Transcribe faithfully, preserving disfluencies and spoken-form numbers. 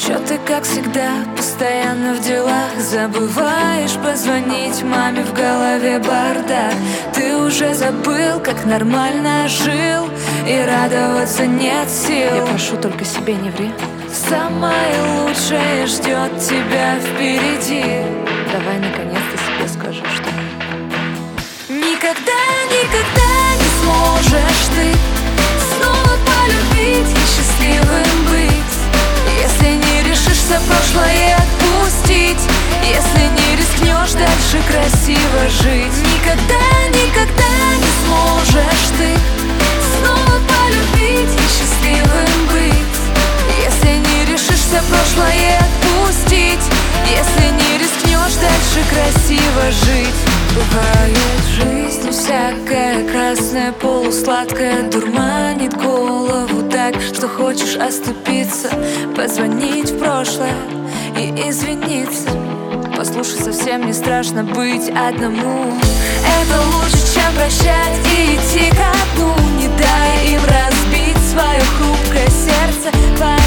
Чё ты, как всегда, постоянно в делах? Забываешь позвонить маме, в голове бардак. Ты уже забыл, как нормально жил, и радоваться нет сил. Я прошу, только себе не ври. Самое лучшее ждет тебя впереди. Давай наконец-то себе скажи, что Никогда, никогда не сможешь ты снова полюбить и счастливым быть, если не решишься прошлое отпустить, если не рискнешь дальше красиво жить. Никогда, никогда не сможешь ты снова полюбить и счастливым быть, если не решишься прошлое отпустить, если не рискнешь дальше красиво жить. Бывает в жизни всякое, красное, полусладкое, дурманит голову так, что хочешь оступиться, позвонить в прошлое и извиниться. Послушай, совсем не страшно быть одному. Это лучше, чем прощать и идти ко дну. Не дай им разбить свое хрупкое сердце.